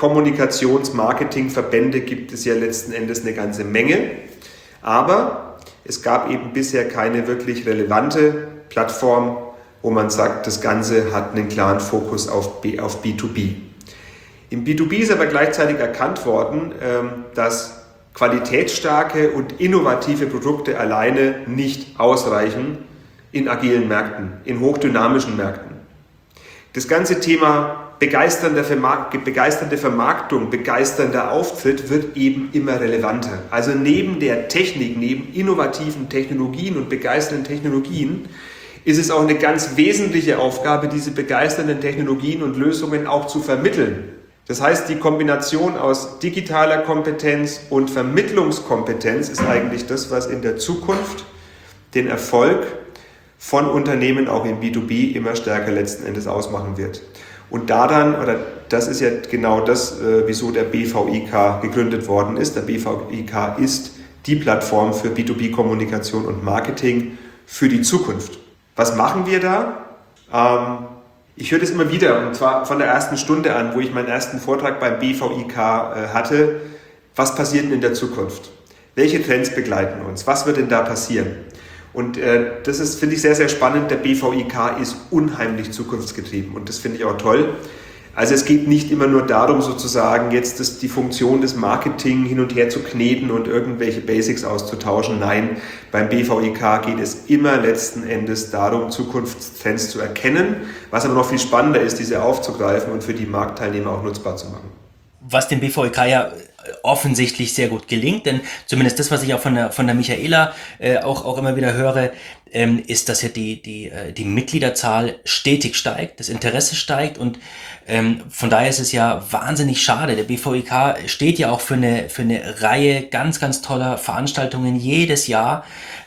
Kommunikations-Marketing-Verbände gibt es ja letzten Endes eine ganze Menge, aber es gab eben bisher keine wirklich relevante Plattform, wo man sagt, das Ganze hat einen klaren Fokus auf B2B. Im B2B ist aber gleichzeitig erkannt worden, dass qualitätsstarke und innovative Produkte alleine nicht ausreichen in agilen Märkten, in hochdynamischen Märkten. Das ganze Thema begeisternde Vermarktung, begeisternder Auftritt wird eben immer relevanter. Also neben der Technik, neben innovativen Technologien und begeisternden Technologien ist es auch eine ganz wesentliche Aufgabe, diese begeisternden Technologien und Lösungen auch zu vermitteln. Das heißt, die Kombination aus digitaler Kompetenz und Vermittlungskompetenz ist eigentlich das, was in der Zukunft den Erfolg von Unternehmen auch im B2B immer stärker letzten Endes ausmachen wird. Und das ist ja genau das, wieso der BVIK gegründet worden ist. Der BVIK ist die Plattform für B2B-Kommunikation und Marketing für die Zukunft. Was machen wir da? Ich höre das immer wieder, und zwar von der ersten Stunde an, wo ich meinen ersten Vortrag beim BVIK hatte. Was passiert denn in der Zukunft? Welche Trends begleiten uns? Was wird denn da passieren? Und das ist, finde ich, sehr, sehr spannend. Der BVIK ist unheimlich zukunftsgetrieben und das finde ich auch toll. Also es geht nicht immer nur darum, sozusagen jetzt die Funktion des Marketing hin und her zu kneten und irgendwelche Basics auszutauschen. Nein, beim BVIK geht es immer letzten Endes darum, Zukunftstrends zu erkennen, was aber noch viel spannender ist, diese aufzugreifen und für die Marktteilnehmer auch nutzbar zu machen. Was dem BVIK ja offensichtlich sehr gut gelingt, denn zumindest das, was ich auch von der Michaela auch immer wieder höre, ist, dass ja die Mitgliederzahl stetig steigt, das Interesse steigt und von daher ist es ja wahnsinnig schade. Der BVIK steht ja auch für eine Reihe ganz, ganz toller Veranstaltungen jedes Jahr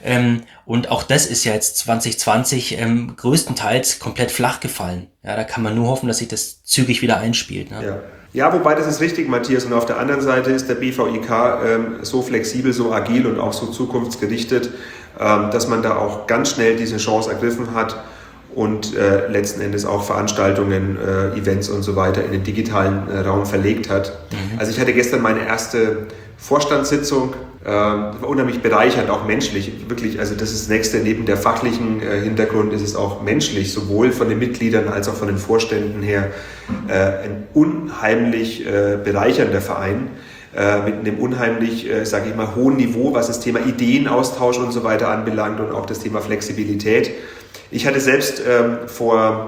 und auch das ist ja jetzt 2020 größtenteils komplett flach gefallen. Ja, da kann man nur hoffen, dass sich das zügig wieder einspielt. Ne? Ja, wobei das ist richtig, Matthias. Und auf der anderen Seite ist der BVIK so flexibel, so agil und auch so zukunftsgerichtet, dass man da auch ganz schnell diese Chance ergriffen hat und letzten Endes auch Veranstaltungen, Events und so weiter in den digitalen Raum verlegt hat. Mhm. Also ich hatte gestern meine erste Vorstandssitzung, war unheimlich bereichernd, auch menschlich, wirklich, also das ist das Nächste, neben der fachlichen Hintergrund ist es auch menschlich, sowohl von den Mitgliedern als auch von den Vorständen her, ein unheimlich bereichernder Verein, mit einem unheimlich, sage ich mal, hohen Niveau, was das Thema Ideenaustausch und so weiter anbelangt und auch das Thema Flexibilität. Ich hatte selbst vor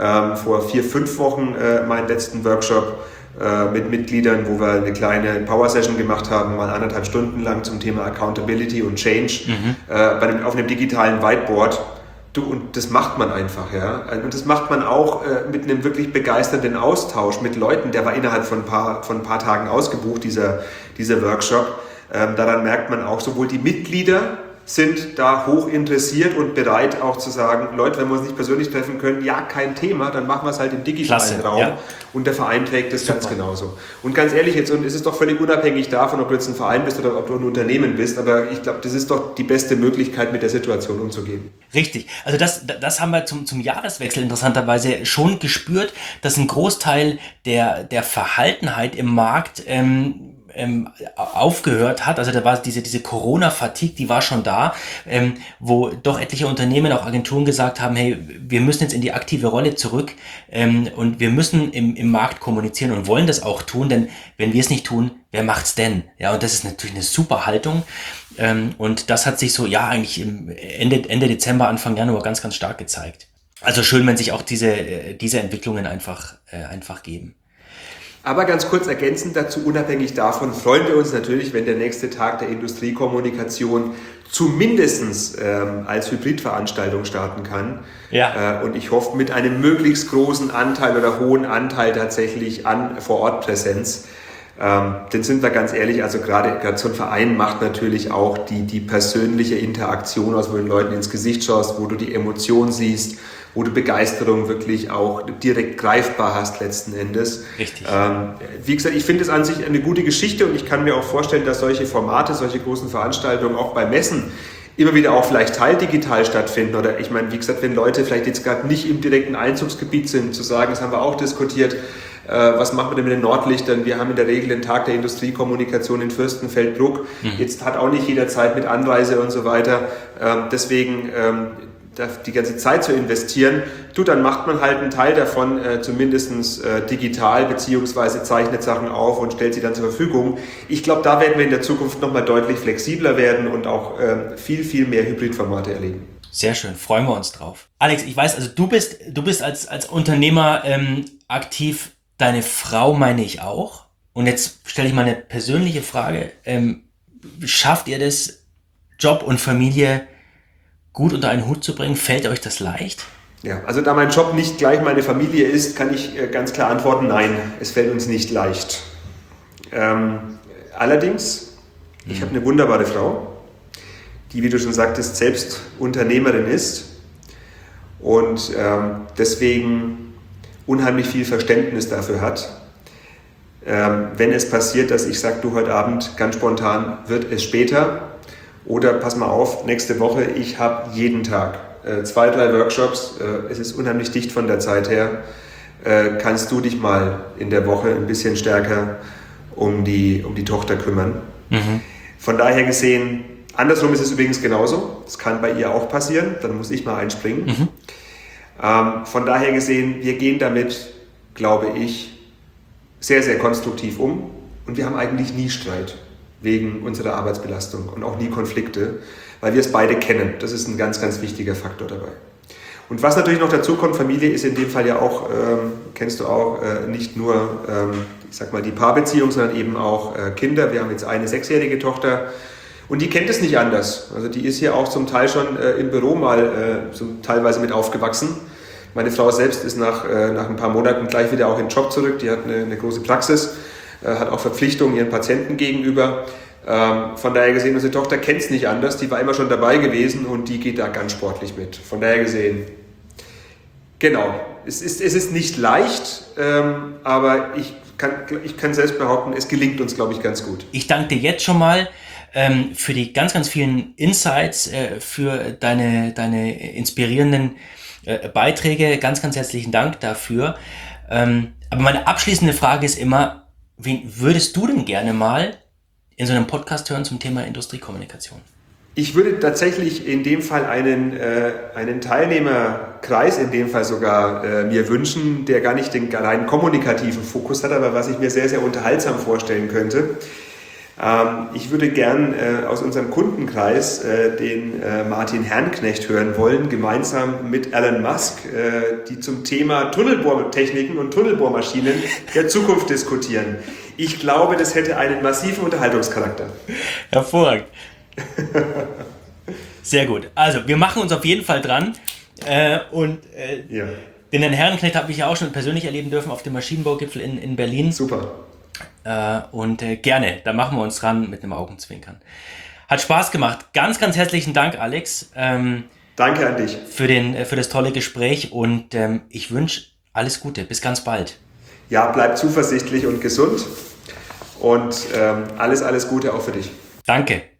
4-5 Wochen meinen letzten Workshop mit Mitgliedern, wo wir eine kleine Power-Session gemacht haben, mal 1,5 Stunden lang zum Thema Accountability und Change auf einem digitalen Whiteboard. Und das macht man einfach, ja. Und das macht man auch mit einem wirklich begeisternden Austausch mit Leuten. Der war innerhalb von ein paar Tagen ausgebucht, dieser Workshop. Daran merkt man auch, sowohl die Mitglieder sind da hoch interessiert und bereit auch zu sagen, Leute, wenn wir uns nicht persönlich treffen können, ja, kein Thema, dann machen wir es halt im digitalen Raum. Ja. Und der Verein trägt das ganz genauso. Und ganz ehrlich jetzt, und es ist doch völlig unabhängig davon, ob du jetzt ein Verein bist oder ob du ein Unternehmen bist, aber ich glaube, das ist doch die beste Möglichkeit, mit der Situation umzugehen. Richtig. Also das haben wir zum Jahreswechsel interessanterweise schon gespürt, dass ein Großteil der Verhaltenheit im Markt aufgehört hat, also da war diese Corona-Fatigue, die war schon da, wo doch etliche Unternehmen, auch Agenturen gesagt haben, hey, wir müssen jetzt in die aktive Rolle zurück und wir müssen im Markt kommunizieren und wollen das auch tun, denn wenn wir es nicht tun, wer macht's denn? Ja, und das ist natürlich eine super Haltung und das hat sich so, ja, eigentlich im Ende Dezember, Anfang Januar ganz, ganz stark gezeigt. Also schön, wenn sich auch diese Entwicklungen einfach geben. Aber ganz kurz ergänzend dazu, unabhängig davon, freuen wir uns natürlich, wenn der nächste Tag der Industriekommunikation zumindest als Hybridveranstaltung starten kann. Ja. Und ich hoffe mit einem möglichst großen Anteil oder hohen Anteil tatsächlich an Vor-Ort-Präsenz. Denn sind wir ganz ehrlich, also gerade so ein Verein macht natürlich auch die persönliche Interaktion aus, wo du den Leuten ins Gesicht schaust, wo du die Emotion siehst, wo du Begeisterung wirklich auch direkt greifbar hast letzten Endes. Richtig. Wie gesagt, ich finde es an sich eine gute Geschichte und ich kann mir auch vorstellen, dass solche Formate, solche großen Veranstaltungen auch bei Messen immer wieder auch vielleicht teildigital stattfinden oder ich meine, wie gesagt, wenn Leute vielleicht jetzt gerade nicht im direkten Einzugsgebiet sind, zu sagen, das haben wir auch diskutiert, was machen wir denn mit den Nordlichtern? Wir haben in der Regel den Tag der Industriekommunikation in Fürstenfeldbruck. Jetzt hat auch nicht jeder Zeit mit Anreise und so weiter. Deswegen die ganze Zeit zu investieren, dann macht man halt einen Teil davon zumindest digital beziehungsweise zeichnet Sachen auf und stellt sie dann zur Verfügung. Ich glaube, da werden wir in der Zukunft nochmal deutlich flexibler werden und auch viel, viel mehr Hybridformate erleben. Sehr schön, freuen wir uns drauf. Alex, ich weiß, also du bist als Unternehmer aktiv, deine Frau meine ich auch. Und jetzt stelle ich mal eine persönliche Frage. Schafft ihr das, Job und Familie gut unter einen Hut zu bringen? Fällt euch das leicht? Ja, also da mein Job nicht gleich meine Familie ist, kann ich ganz klar antworten, nein, es fällt uns nicht leicht. Allerdings, ich habe eine wunderbare Frau, die, wie du schon sagtest, selbst Unternehmerin ist und deswegen unheimlich viel Verständnis dafür hat. Wenn es passiert, dass ich sage, du, heute Abend ganz spontan wird es später, oder pass mal auf, nächste Woche, ich habe jeden Tag 2, 3 Workshops, es ist unheimlich dicht von der Zeit her, kannst du dich mal in der Woche ein bisschen stärker um die Tochter kümmern. Mhm. Von daher gesehen, andersrum ist es übrigens genauso. Das kann bei ihr auch passieren. Dann muss ich mal einspringen. Mhm. Von daher gesehen, wir gehen damit, glaube ich, sehr, sehr konstruktiv um. Und wir haben eigentlich nie Streit wegen unserer Arbeitsbelastung und auch nie Konflikte, weil wir es beide kennen. Das ist ein ganz, ganz wichtiger Faktor dabei. Und was natürlich noch dazu kommt, Familie ist in dem Fall ja auch, kennst du auch, nicht nur, ich sag mal, die Paarbeziehung, sondern eben auch Kinder. Wir haben jetzt eine 6-jährige Tochter und die kennt es nicht anders. Also die ist hier auch zum Teil schon im Büro mal teilweise mit aufgewachsen. Meine Frau selbst ist nach ein paar Monaten gleich wieder auch in den Job zurück. Die hat eine große Praxis, hat auch Verpflichtungen ihren Patienten gegenüber. Von daher gesehen, unsere Tochter kennt es nicht anders. Die war immer schon dabei gewesen und die geht da ganz sportlich mit. Von daher gesehen, genau, es ist nicht leicht, aber ich kann selbst behaupten, es gelingt uns, glaube ich, ganz gut. Ich danke dir jetzt schon mal für die ganz, ganz vielen Insights, für deine inspirierenden Beiträge. Ganz, ganz herzlichen Dank dafür. Aber meine abschließende Frage ist immer, wen würdest du denn gerne mal in so einem Podcast hören zum Thema Industriekommunikation? Ich würde tatsächlich in dem Fall einen Teilnehmerkreis in dem Fall sogar mir wünschen, der gar nicht den rein kommunikativen Fokus hat, aber was ich mir sehr, sehr unterhaltsam vorstellen könnte. Ich würde gern aus unserem Kundenkreis den Martin Herrnknecht hören wollen, gemeinsam mit Elon Musk, die zum Thema Tunnelbohrtechniken und Tunnelbohrmaschinen der Zukunft diskutieren. Ich glaube, das hätte einen massiven Unterhaltungscharakter. Hervorragend. Sehr gut. Also, wir machen uns auf jeden Fall dran. Ja. Den Herrn Herrenknecht habe ich ja auch schon persönlich erleben dürfen auf dem Maschinenbaugipfel in Berlin. Super. Gerne, da machen wir uns dran mit einem Augenzwinkern. Hat Spaß gemacht. Ganz, ganz herzlichen Dank, Alex. Danke an dich. Für das tolle Gespräch und ich wünsche alles Gute. Bis ganz bald. Ja, bleib zuversichtlich und gesund und alles Gute auch für dich. Danke.